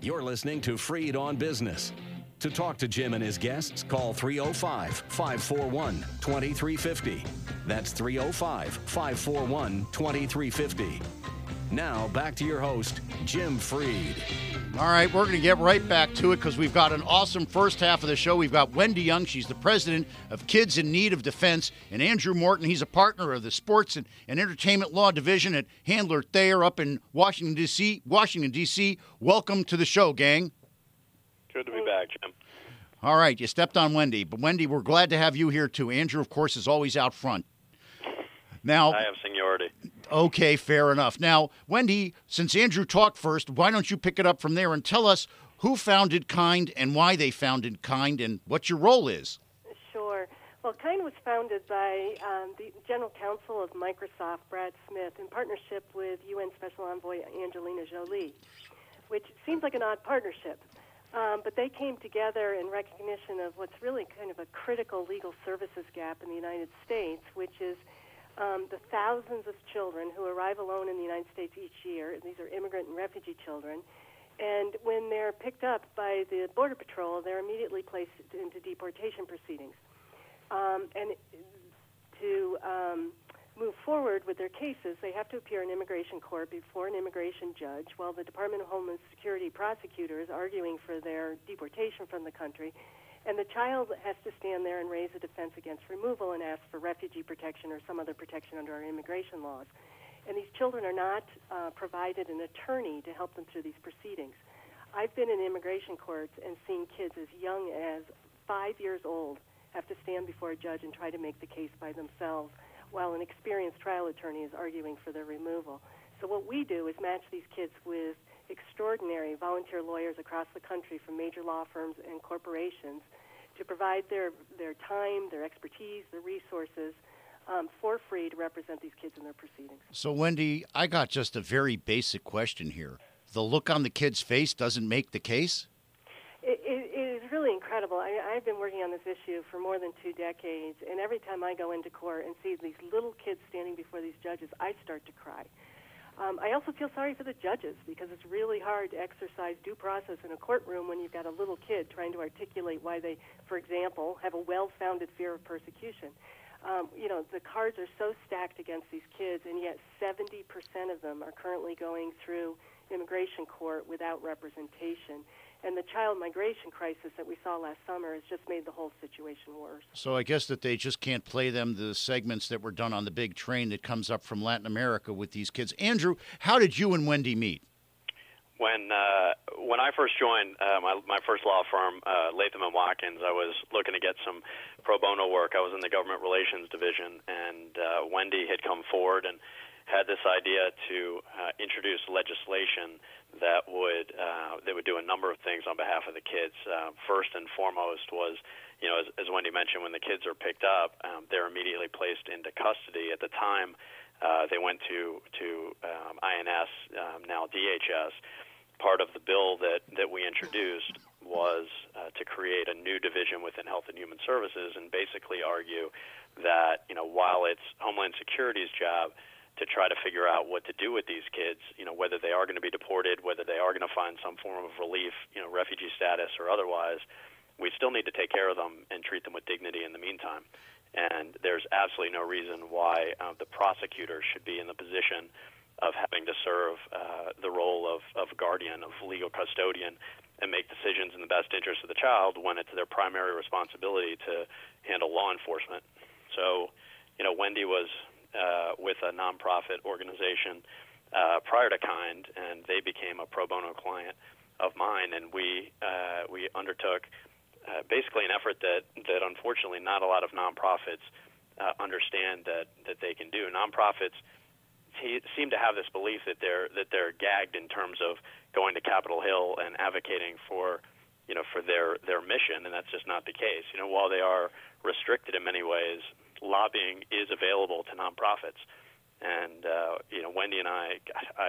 You're listening to Freed on Business. To talk to Jim and his guests, call 305-541-2350. That's 305-541-2350. Now, back to your host, Jim Freed. All right, we're going to get right back to it because we've got an awesome first half of the show. We've got Wendy Young. She's the president of Kids in Need of Defense. And Andrew Morton, he's a partner of the Sports and Entertainment Law Division at Handler Thayer up in Washington, D.C. Welcome to the show, gang. Good to be back, Jim. All right, you stepped on Wendy. But, Wendy, we're glad to have you here, too. Andrew, of course, is always out front. Now, I have seniority. Okay, fair enough. Now, Wendy, since Andrew talked first, why don't you pick it up from there and tell us who founded KIND and why they founded KIND and what your role is? Sure. Well, KIND was founded by the General Counsel of Microsoft, Brad Smith, in partnership with UN Special Envoy Angelina Jolie, which seems like an odd partnership. But they came together in recognition of what's really kind of a critical legal services gap in the United States, which is the thousands of children who arrive alone in the United States each year. These are immigrant and refugee children. And when they're picked up by the Border Patrol, they're immediately placed into deportation proceedings. And to move forward with their cases, they have to appear in immigration court before an immigration judge, while the Department of Homeland Security prosecutor is arguing for their deportation from the country. And the child has to stand there and raise a defense against removal and ask for refugee protection or some other protection under our immigration laws. And these children are not provided an attorney to help them through these proceedings. I've been in immigration courts and seen kids as young as 5 years old have to stand before a judge and try to make the case by themselves, while an experienced trial attorney is arguing for their removal. So what we do is match these kids with extraordinary volunteer lawyers across the country from major law firms and corporations to provide their time, their expertise, their resources for free to represent these kids in their proceedings. So, Wendy, I got just a very basic question here. The look on the kid's face doesn't make the case? It is really incredible. I've been working on this issue for more than 2 decades, and every time I go into court and see these little kids standing before these judges, I start to cry. I also feel sorry for the judges because it's really hard to exercise due process in a courtroom when you've got a little kid trying to articulate why they, for example, have a well-founded fear of persecution. The cards are so stacked against these kids, and yet 70% of them are currently going through immigration court without representation. And the child migration crisis that we saw last summer has just made the whole situation worse. So I guess that they just can't play them the segments that were done on the big train that comes up from Latin America with these kids. Andrew, how did you and Wendy meet? When I first joined my first law firm, Latham & Watkins, I was looking to get some pro bono work. I was in the government relations division, and Wendy had come forward and had this idea to introduce legislation that would do a number of things on behalf of the kids. First and foremost was, as Wendy mentioned, when the kids are picked up, they're immediately placed into custody. At the time, they went to INS, now DHS. Part of the bill that we introduced was to create a new division within Health and Human Services and basically argue that, while it's Homeland Security's job to try to figure out what to do with these kids, whether they are going to be deported, whether they are going to find some form of relief, refugee status or otherwise, we still need to take care of them and treat them with dignity in the meantime. And there's absolutely no reason why the prosecutor should be in the position of having to serve the role of guardian, of legal custodian, and make decisions in the best interest of the child when it's their primary responsibility to handle law enforcement. So, Wendy was with a nonprofit organization prior to KIND, and they became a pro bono client of mine, and we undertook basically an effort that unfortunately not a lot of nonprofits understand that they can do. Nonprofits seem to have this belief that they're gagged in terms of going to Capitol Hill and advocating for their mission, and that's just not the case. While they are restricted in many ways, lobbying is available to nonprofits. And Wendy and I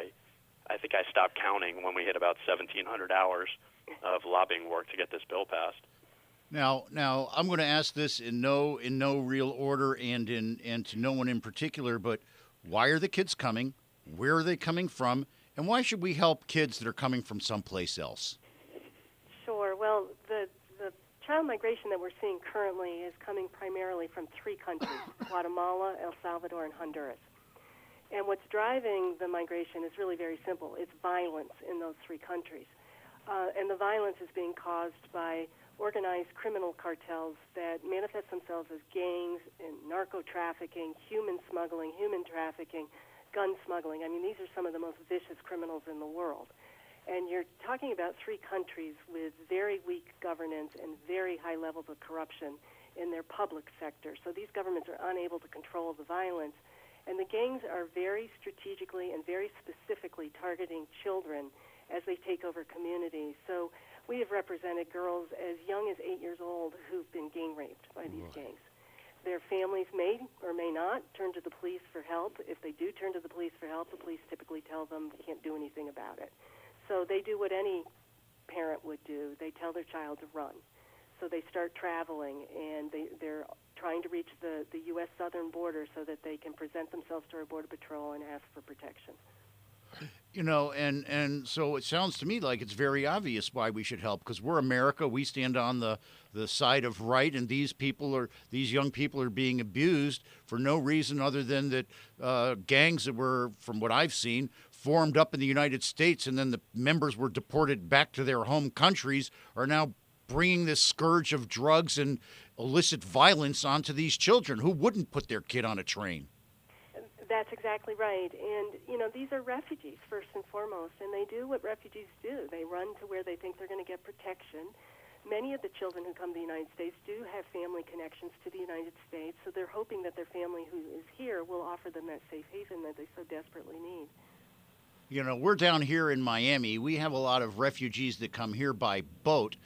think I stopped counting when we hit about 1,700 hours of lobbying work to get this bill passed. Now I'm going to ask this in no real order and to no one in particular, but why are the kids coming? Where are they coming from? And why should we help kids that are coming from someplace else? child migration that we're seeing currently is coming primarily from 3 countries, Guatemala, El Salvador, and Honduras. And what's driving the migration is really very simple. It's violence in those 3 countries. And the violence is being caused by organized criminal cartels that manifest themselves as gangs and narco-trafficking, human smuggling, human trafficking, gun smuggling. I mean, these are some of the most vicious criminals in the world. And you're talking about 3 countries with very weak governance and very high levels of corruption in their public sector. So these governments are unable to control the violence. And the gangs are very strategically and very specifically targeting children as they take over communities. So we have represented girls as young as 8 years old who've been gang raped by these gangs. Their families may or may not turn to the police for help. If they do turn to the police for help, the police typically tell them they can't do anything about it. So they do what any parent would do. They tell their child to run. So they start traveling, and they're trying to reach the U.S. southern border so that they can present themselves to our Border Patrol and ask for protection. You know, and so it sounds to me like it's very obvious why we should help, because we're America. We stand on the side of right, and these young people are being abused for no reason other than that gangs that were, from what I've seen, formed up in the United States, and then the members were deported back to their home countries, are now bringing this scourge of drugs and illicit violence onto these children. Who wouldn't put their kid on a train? That's exactly right. And, you know, these are refugees, first and foremost, and they do what refugees do. They run to where they think they're going to get protection. Many of the children who come to the United States do have family connections to the United States, so they're hoping that their family who is here will offer them that safe haven that they so desperately need. You know, we're down here in Miami. We have a lot of refugees that come here by boat.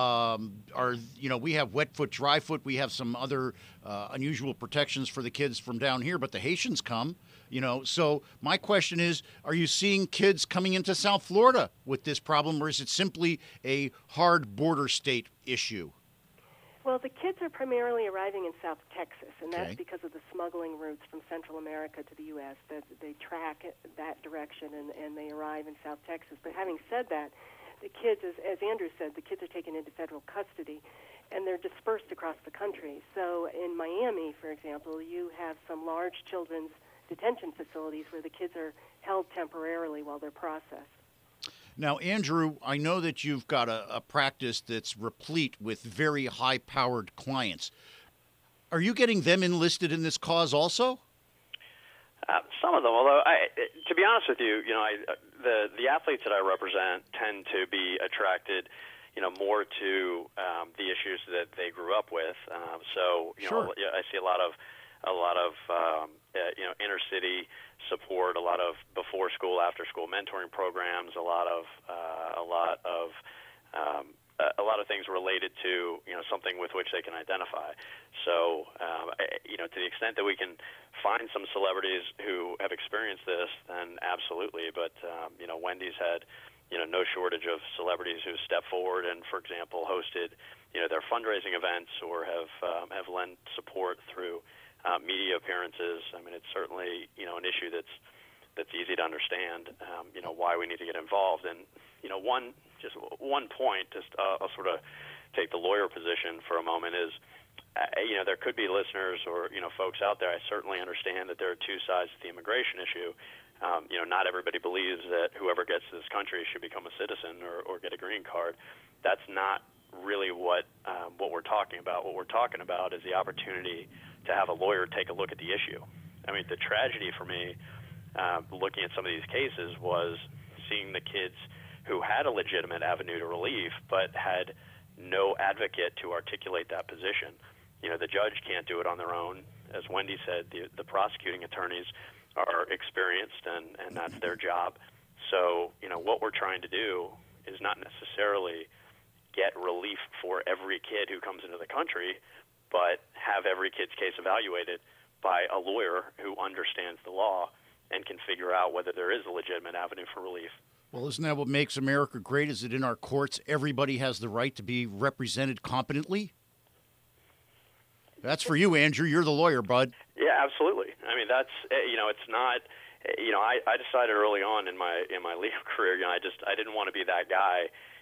We have wet foot, dry foot. We have some other unusual protections for the kids from down here, but the Haitians come, you know. So my question is, are you seeing kids coming into South Florida with this problem, or is it simply a hard border state issue? Well, the kids are primarily arriving in South Texas, and that's because of the smuggling routes from Central America to the U.S. that they track that direction, and they arrive in South Texas. But having said that, the kids, as Andrew said, the kids are taken into federal custody, and they're dispersed across the country. So in Miami, for example, you have some large children's detention facilities where the kids are held temporarily while they're processed. Now, Andrew, I know that you've got a practice that's replete with very high-powered clients. Are you getting them enlisted in this cause also? Some of them, although to be honest with you, the athletes that I represent tend to be attracted, more to the issues that they grew up with. I see a lot of inner city support, a lot of before school, after school mentoring programs, a lot of things related to something with which they can identify. So to the extent that we can find some celebrities who have experienced this, then absolutely. But Wendy's had no shortage of celebrities who step forward and, for example, hosted their fundraising events or have lent support through media appearances. I mean, it's certainly an issue that's easy to understand. Why we need to get involved. And one point, I'll sort of take the lawyer position for a moment, is there could be listeners or folks out there. I certainly understand that there are two sides to the immigration issue. Not everybody believes that whoever gets to this country should become a citizen or get a green card. That's not really what we're talking about. What we're talking about is the opportunity to have a lawyer take a look at the issue. I mean, the tragedy for me, looking at some of these cases, was seeing the kids who had a legitimate avenue to relief but had no advocate to articulate that position. The judge can't do it on their own. As Wendy said, the prosecuting attorneys are experienced, and that's their job. So, what we're trying to do is not necessarily get relief for every kid who comes into the country, but have every kid's case evaluated by a lawyer who understands the law and can figure out whether there is a legitimate avenue for relief. Well, isn't that what makes America great, is that in our courts, everybody has the right to be represented competently? That's for you, Andrew. You're the lawyer, bud. Yeah, absolutely. I mean, that's, it's not, I decided early on in my legal career, I didn't want to be that guy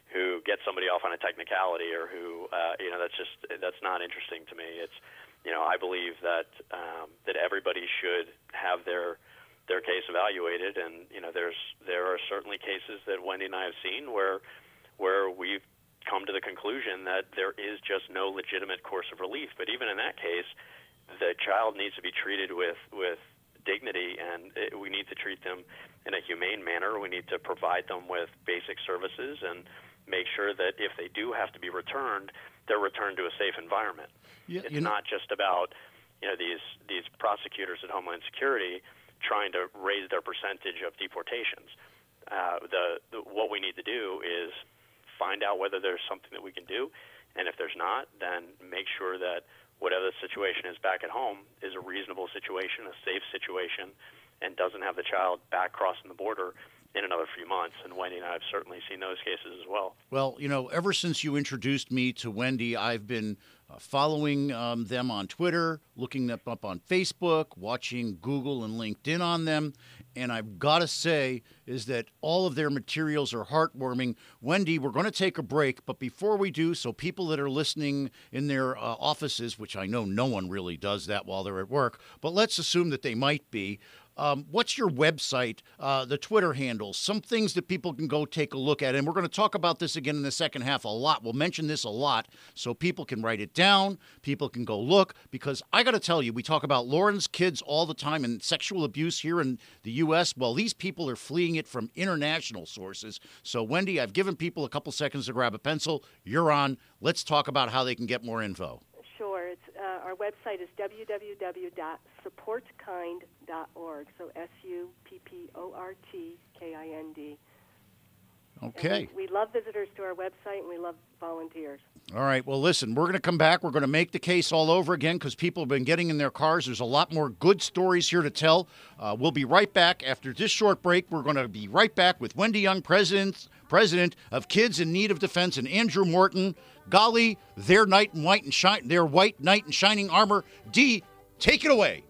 who gets somebody off on a technicality or who, that's not interesting to me. It's, I believe that that everybody should have their case evaluated, and there are certainly cases that Wendy and I have seen where we've come to the conclusion that there is just no legitimate course of relief. But even in that case, the child needs to be treated with dignity, and we need to treat them in a humane manner. We need to provide them with basic services and make sure that if they do have to be returned, they're returned to a safe environment. Yeah, it's not just about these prosecutors at Homeland Security trying to raise their percentage of deportations. What we need to do is find out whether there's something that we can do, and if there's not, then make sure that whatever the situation is back at home is a reasonable situation, a safe situation, and doesn't have the child back crossing the border in another few months. And Wendy and I have certainly seen those cases as well. Well, ever since you introduced me to Wendy, I've been following them on Twitter, looking them up on Facebook, watching Google and LinkedIn on them. And I've got to say is that all of their materials are heartwarming. Wendy, we're going to take a break. But before we do, so people that are listening in their offices, which I know no one really does that while they're at work, but let's assume that they might be. What's your website, the Twitter handles, some things that people can go take a look at? And we're going to talk about this again in the second half a lot. We'll mention this a lot so people can write it down, people can go look, because I got to tell you, we talk about Lauren's kids all the time and sexual abuse here in the U.S. Well, these people are fleeing it from international sources. So, Wendy, I've given people a couple seconds to grab a pencil. You're on. Let's talk about how they can get more info. Sure. It's our website is www.supportkind.org. So SUPPORTKIND. Okay. We love visitors to our website, and we love volunteers. All right. Well, listen, we're going to come back. We're going to make the case all over again because people have been getting in their cars. There's a lot more good stories here to tell. We'll be right back after this short break. We're going to be right back with Wendy Young, President of Kids in Need of Defense, and Andrew Morton. Golly, their white knight in shining armor. D, take it away.